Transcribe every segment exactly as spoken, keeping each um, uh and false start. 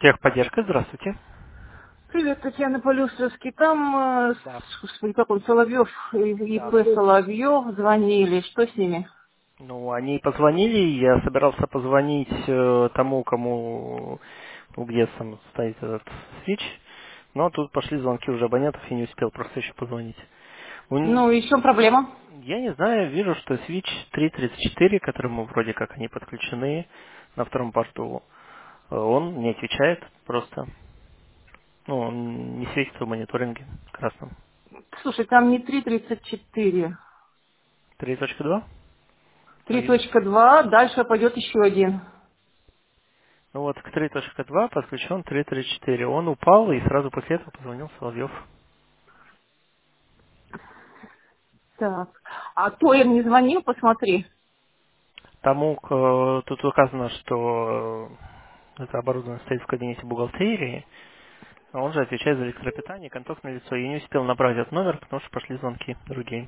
Техподдержка, здравствуйте. Привет, Татьяна Полюсовский. Там, э, Да. с- господи, как он, Соловьев, и Да. ИП Соловьев звонили. Что с ними? Ну, они позвонили, я собирался позвонить э, тому, кому, ну, где сам стоит этот свич, но тут пошли звонки уже абонентов, и не успел просто еще позвонить. У н- Ну, и в чем проблема? Я не знаю, вижу, что свич три тридцать четыре, к которому вроде как они подключены на втором порту, э, он не отвечает просто. Ну, он не светится в мониторинге красном. Слушай, там не три тридцать четыре. три точка два? три точка два, дальше пойдет еще один. Ну вот к три точка два подключен три тридцать четыре. Он упал и сразу после этого позвонил Соловьев. Так. А кто им не звонил, посмотри. Тому к- тут указано, что э, это оборудование стоит в кабинете бухгалтерии, а он же отвечает за электропитание, контактное лицо. Я не успел набрать этот номер, потому что пошли звонки другие.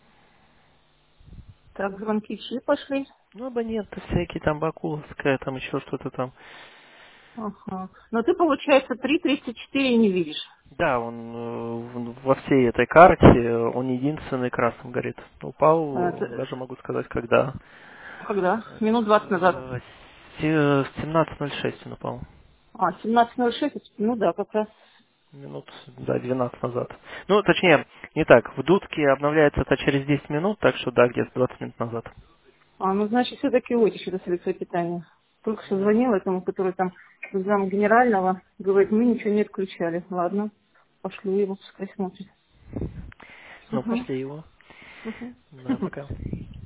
Так, звонки чьи пошли? Ну, абоненты всякие, там Бакуловская, там еще что-то там. Ага. Но ты, получается, три тридцать четыре не видишь. Да, он э, в- во всей этой карте, э, он единственный красным горит. А, Упал, это даже могу сказать, когда. когда? Минут двадцать назад. Э, се- В семнадцать ноль шесть он упал. А, семнадцать ноль шесть, ну да, как раз. Минут, да, двенадцать назад. Ну, точнее, не так. В дудке обновляется это через десять минут, так что, да, где-то двадцать минут назад. А, ну, значит, все-таки Отич, это средство питания. Только что звонил этому, который там зам генерального, говорит, мы ничего не отключали. Ладно, пошлю его, пускай смотрит. Ну, Угу. пошли его. Угу. Да, пока.